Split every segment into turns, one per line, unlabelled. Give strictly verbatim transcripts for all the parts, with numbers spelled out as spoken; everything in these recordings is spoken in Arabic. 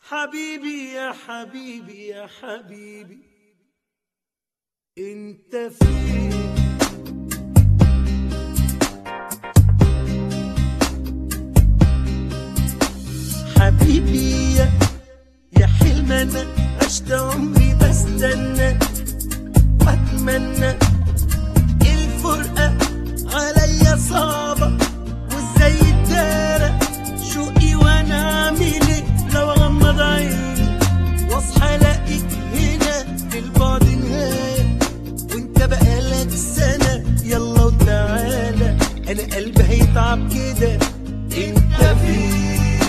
حبيبي يا حبيبي يا حبيبي انت فين؟ حبيبي يا يا حلم انا عشت عمري بستنى واتمنى الفرقة عليا صعبة وازاي اتدارى شوقي وانا اعمل ايه لو اغمض عيني واصحى الاقيك هنا في البعد نهاية وانت بقالك سنة يلا وتعالى انا قلبي هيتعب كده انت فين؟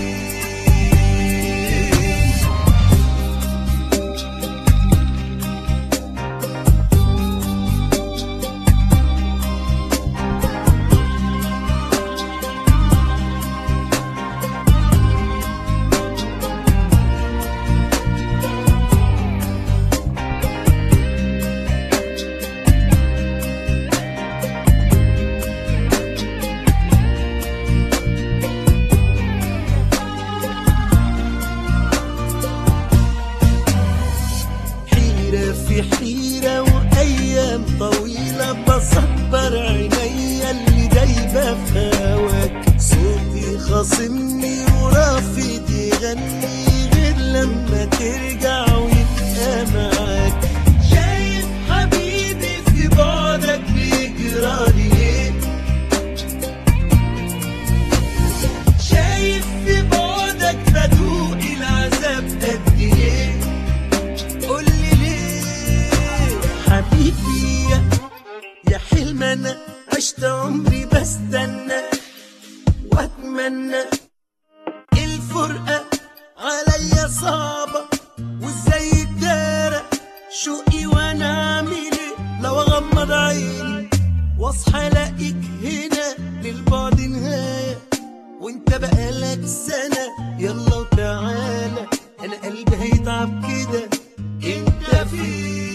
في حيرة وأيام طويلة بصبر عينيا اللي دايبة في هواك صوتي خاصمني ورافض يغني غير لما ترجع ويبقى معاك شايف حبيبي في بعدك بيجرالي ايه شايف في بعدك بدوق العذاب قد ايه حبيبي يا يا حلم انا عشت عمري بستنى واتمنى الفرقة عليا صعبة وازاي اتدارى شوقي وانا اعمل ايه لو اغمض عيني واصحى الاقيك هنا للبعد نهاية وانت بقالك سنة يلا وتعالى انا قلبي هيتعب كده انت فين؟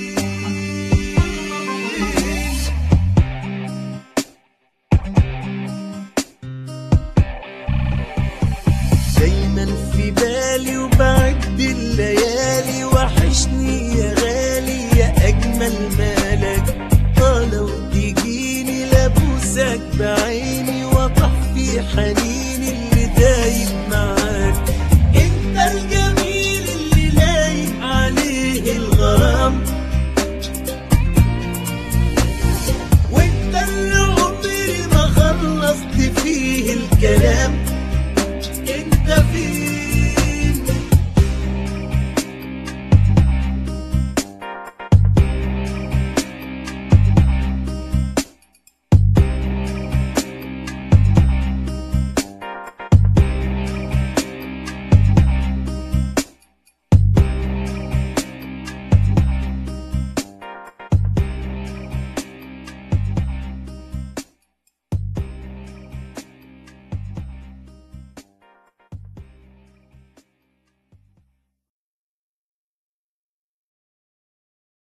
دايما في بالي وبعد الليالي وحشني يا